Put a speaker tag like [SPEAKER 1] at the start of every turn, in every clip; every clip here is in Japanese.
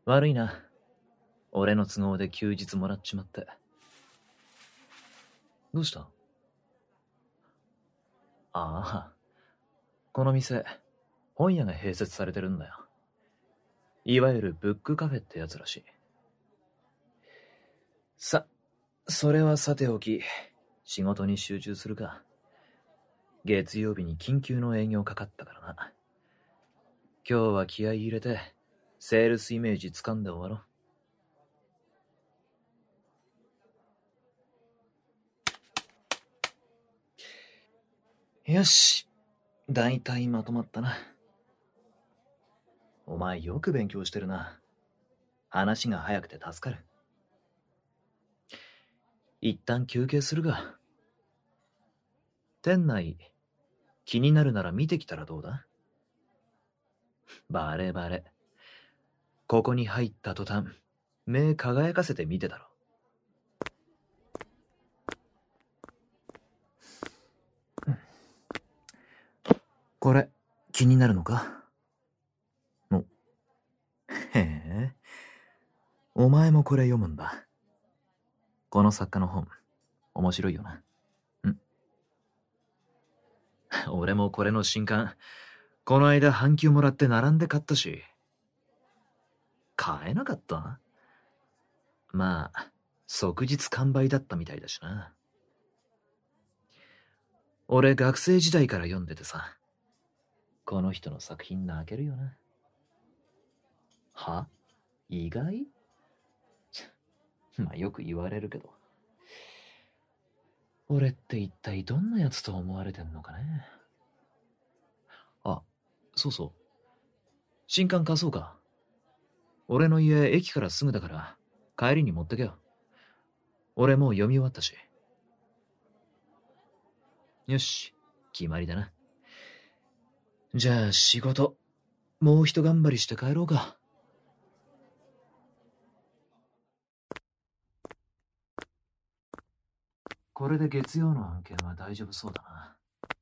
[SPEAKER 1] 悪いな。俺の都合で休日もらっちまって。どうした？ああ、この店、本屋が併設されてるんだよ。いわゆるブックカフェってやつらしい。それはさておき、仕事に集中するか。月曜日に緊急の営業かかったからな。今日は気合い入れて、セールスイメージ掴んで終わろう。よし、だいたいまとまったな。お前よく勉強してるな。話が早くて助かる。一旦休憩するが。店内、気になるなら見てきたらどうだ？バレバレ。ここに入った途端、目輝かせて見てたろ。これ、気になるのか？へえ。お前もこれ読むんだ。この作家の本、面白いよな。俺もこれの新刊、この間半休もらって並んで買ったし。買えなかった？まあ、即日完売だったみたいだしな。俺学生時代から読んでてさ、この人の作品泣けるよな。は？意外？まあよく言われるけど。俺って一体どんなやつと思われてんのかね。あ、そうそう。新刊貸そうか。俺の家駅からすぐだから帰りに持ってけよ。俺もう読み終わったし。よし、決まりだな。じゃあ仕事、もう一頑張りして帰ろうか。これで月曜の案件は大丈夫そうだな。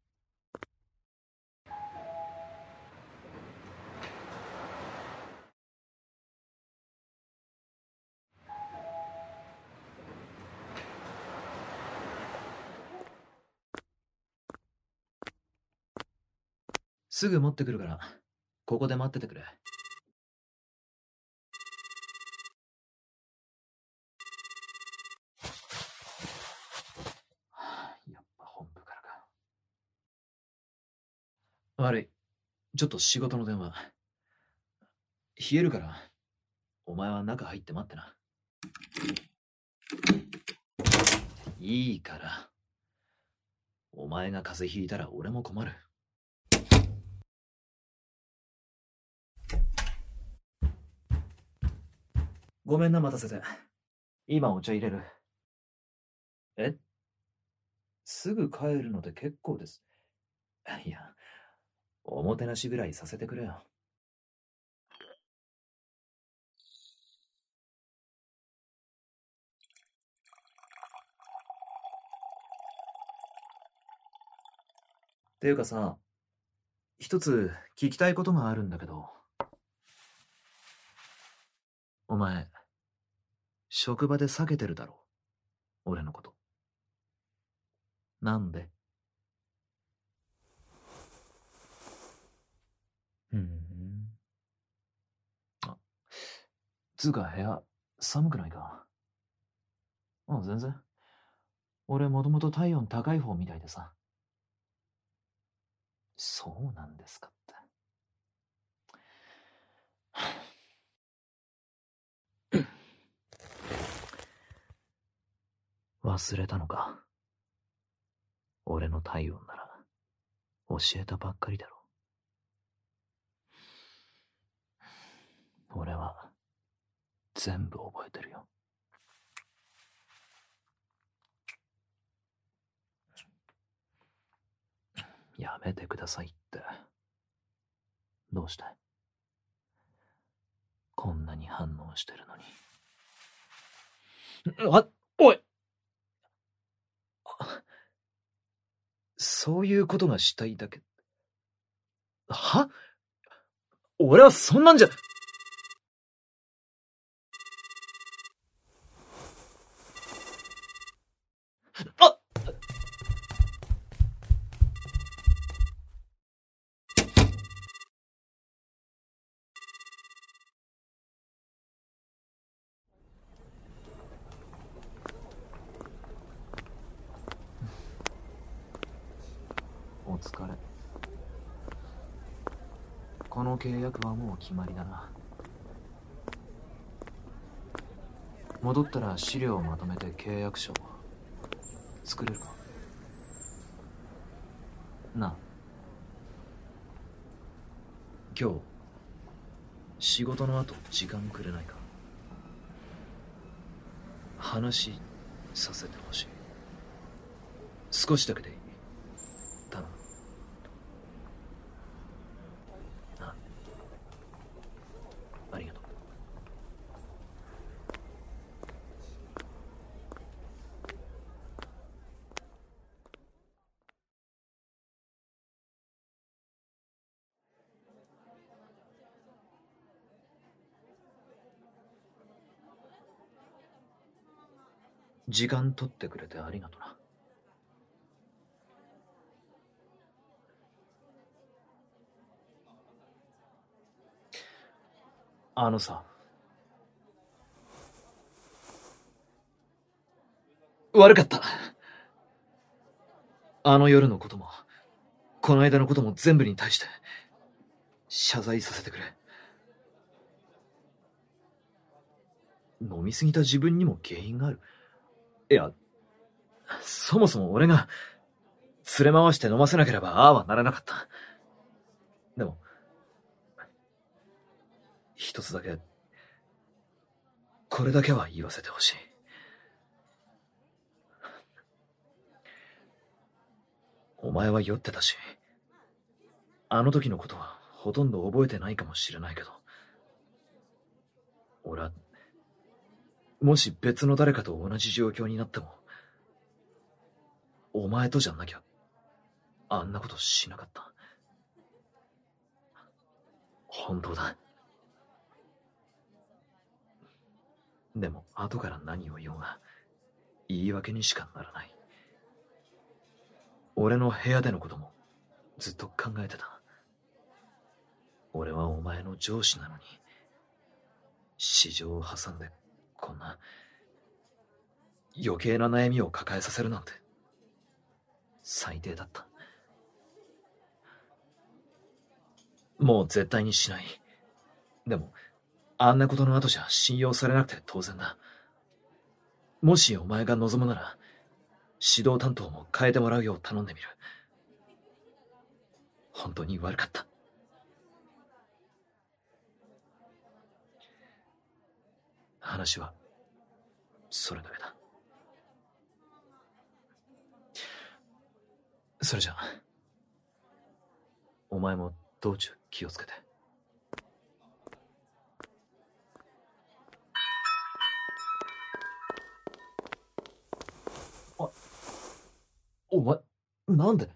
[SPEAKER 1] すぐ持ってくるから、ここで待っててくれ。やっぱ本部からか。悪い。ちょっと仕事の電話。冷えるから、お前は中入って待ってな。いいから。お前が風邪ひいたら俺も困る。ごめんな、待たせて。今お茶入れる。え？すぐ帰るので結構です。いや、おもてなしぐらいさせてくれよ。ていうかさ、一つ聞きたいことがあるんだけど。お前、職場で避けてるだろ？俺のこと。なんで？あ、つうか部屋、寒くないか？全然。俺もともと体温高い方みたいでさ。そうなんですかって。忘れたのか。俺の体温なら教えたばっかりだろ。俺は全部覚えてるよ。やめてくださいって。どうして？こんなに反応してるのに。おい！そういうことがしたいだけ。は？俺はそんなんじゃ。 この契約はもう決まりだな。戻ったら資料をまとめて契約書を作れるかなあ。今日仕事の後時間くれないか。話させてほしい。少しだけでいい。頼む。ありがとう。時間取ってくれてありがとな。あのさ、悪かった。あの夜のことも、この間のことも全部に対して、謝罪させてくれ。飲みすぎた自分にも原因がある。いや、そもそも俺が、連れ回して飲ませなければああはならなかった。でも、一つだけ、これだけは言わせてほしい。お前は酔ってたし、あの時のことはほとんど覚えてないかもしれないけど、俺は、もし別の誰かと同じ状況になっても、お前とじゃなきゃ、あんなことしなかった。本当だ。でも後から何を言おうが、言い訳にしかならない。俺の部屋でのこともずっと考えてた。俺はお前の上司なのに、市場を挟んでこんな余計な悩みを抱えさせるなんて最低だった。もう絶対にしない。でもあんなことの後じゃ信用されなくて当然だ。もしお前が望むなら指導担当も変えてもらうよう頼んでみる。本当に悪かった。話はそれだけだ。それじゃお前も道中気をつけて。あ、お前なんで？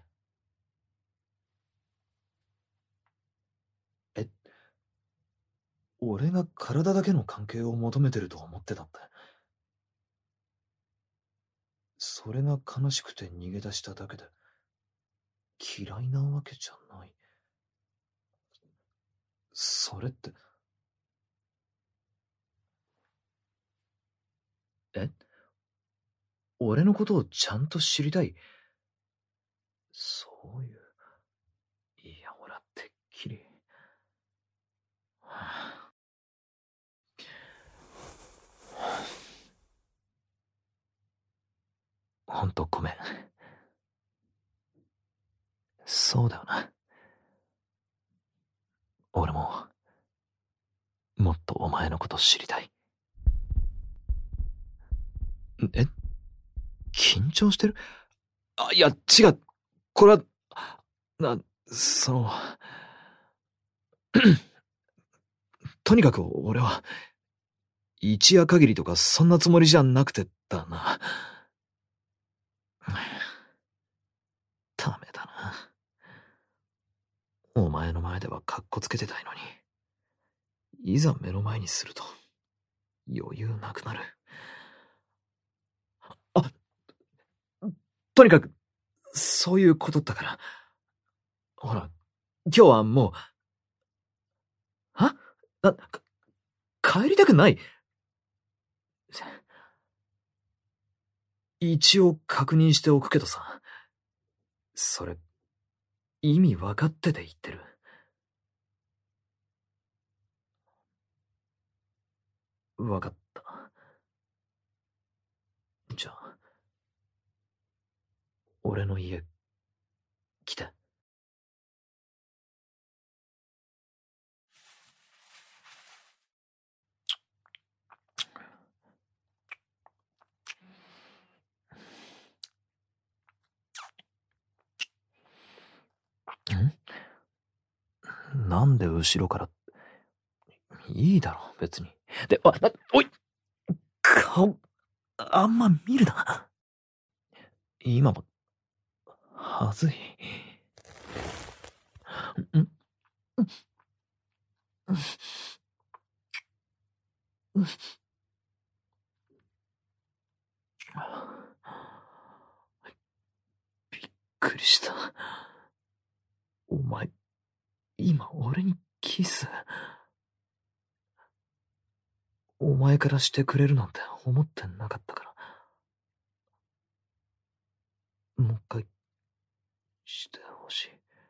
[SPEAKER 1] え、俺が体だけの関係を求めてると思ってたって。それが悲しくて逃げ出しただけで嫌いなわけじゃない。それって。え、俺のことをちゃんと知りたい？そういう。いや、俺はてっきり。ほんとごめん。そうだよな。俺も、もっとお前のこと知りたい。え、緊張してる？あ、いや、違う。これは、な、その、とにかく俺は、一夜限りとかそんなつもりじゃなくてだな。ダメだな。お前の前ではカッコつけてたいのに、いざ目の前にすると、余裕なくなる。あ、とにかく、そういうことだから。ほら、今日はもう、は？帰りたくない。一応確認しておくけどさ、それ、意味分かってて言ってる？ わかった。じゃあ、俺の家、来て。なんで後ろから。いいだろ、別に。で、おい顔、あんま見るな。今も、はずい。んびっくりした。お前、今俺にキス。お前からしてくれるなんて思ってなかったから。もう一回、してほしい。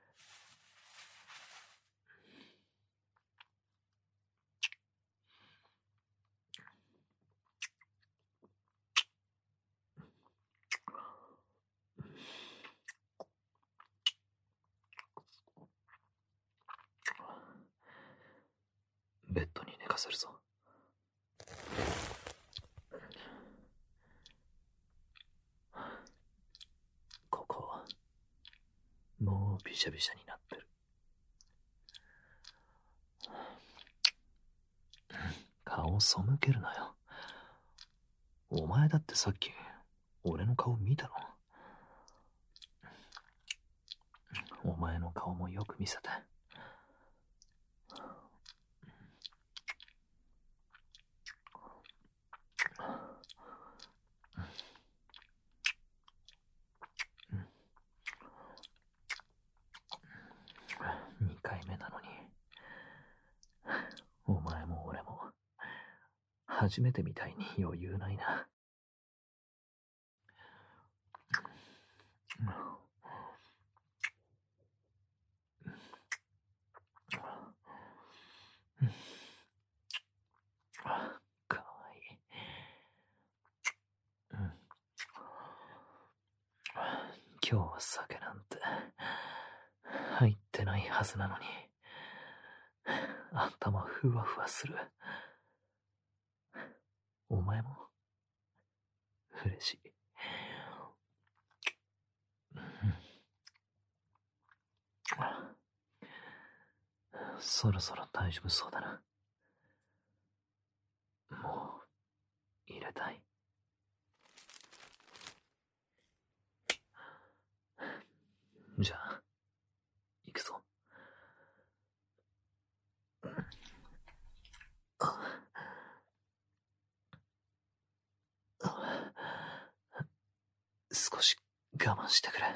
[SPEAKER 1] ベッドに寝かせるぞ。ここはもうびしゃびしゃになってる。顔背けるなよ。お前だってさっき俺の顔見たろ。お前の顔もよく見せて。2回目なのに。お前も俺も初めてみたいに余裕ないな。かわいい。今日は酒なんて入ってないはずなのに頭ふわふわする。お前も嬉しい。そろそろ大丈夫そうだな。もう入れたい。じゃあ行くぞ。少し我慢してくれ。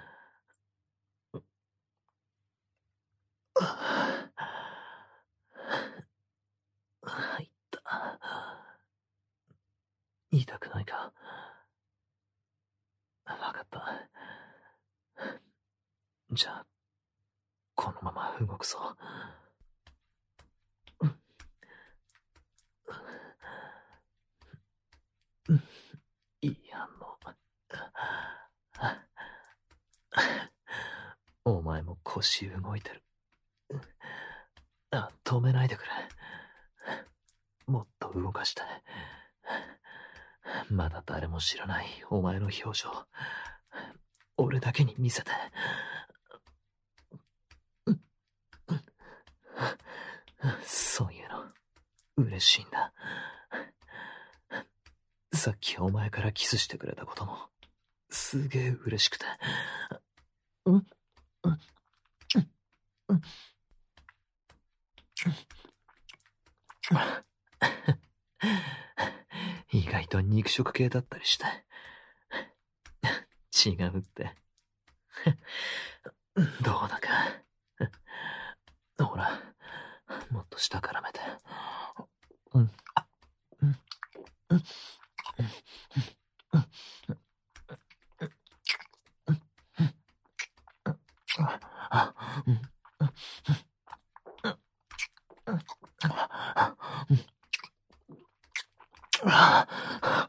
[SPEAKER 1] 入った。痛くないか。わかった。じゃあこのまま動くぞ。いい反応。お前も腰動いてる。止めないでくれ。もっと動かして。まだ誰も知らないお前の表情。俺だけに見せて。そういうの嬉しいんだ。さっきお前からキスしてくれたこともすげえ嬉しくて。意外と肉食系だったりして。違うって。どうだか。ほら、もっと下からめて。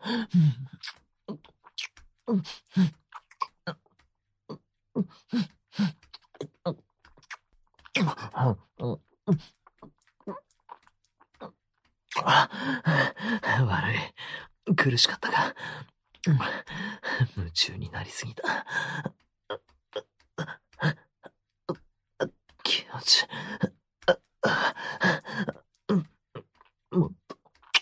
[SPEAKER 1] 悪い。苦しかったか。夢中になりすぎた。気持ち。もっと。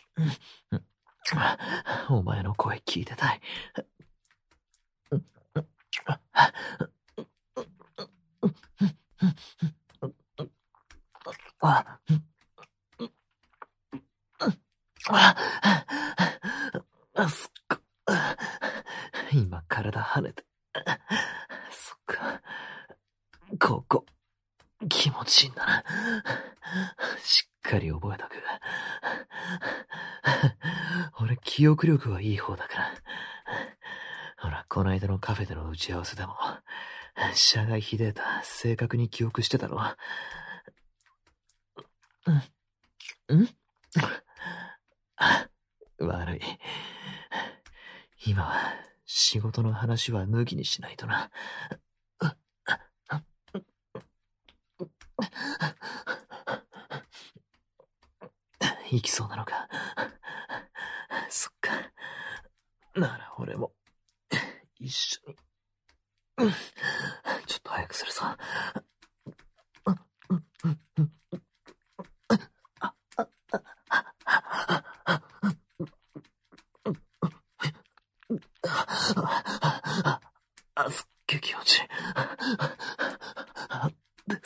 [SPEAKER 1] お前の声聞いてたい。すっご。今体跳ねて。そっか。ここ、気持ちいいんだな。しっかり覚えとく。俺、記憶力はいい方だから。ほら、この間のカフェでの打ち合わせでも、社外非データ、正確に記憶してたろ。悪い。今は、仕事の話は抜きにしないとな。行きそうなのか。そっか。なら俺も、一緒に。ちょっと早くするぞ。すっげえ気持ちいい。です。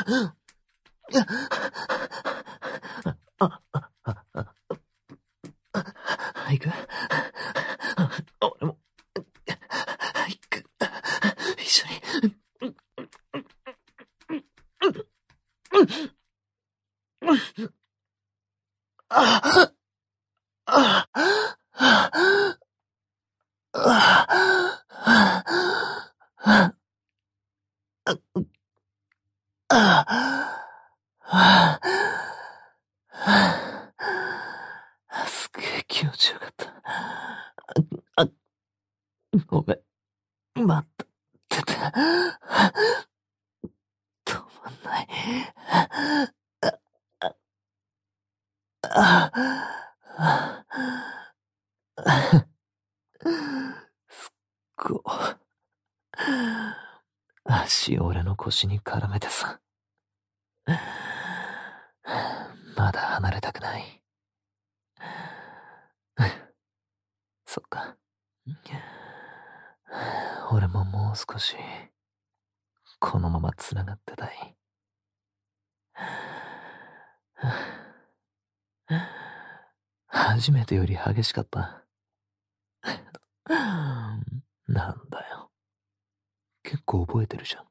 [SPEAKER 1] 行く？俺も、行く。一緒に。すっげえ気持ちよかった。ごめん。待ってて。止まんない。すっご。足俺の腰に絡めてさ。まだ離れたくない。そっか。俺ももう少し、このまま繋がってたい。初めてより激しかった。なんだよ。結構覚えてるじゃん。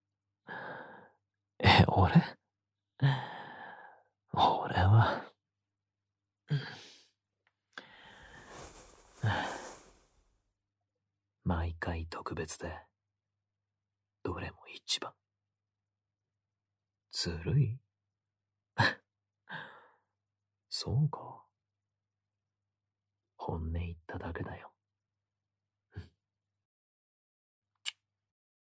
[SPEAKER 1] 俺は、毎回特別で、どれも一番。ずるい？そうか。本音言っただけだよ。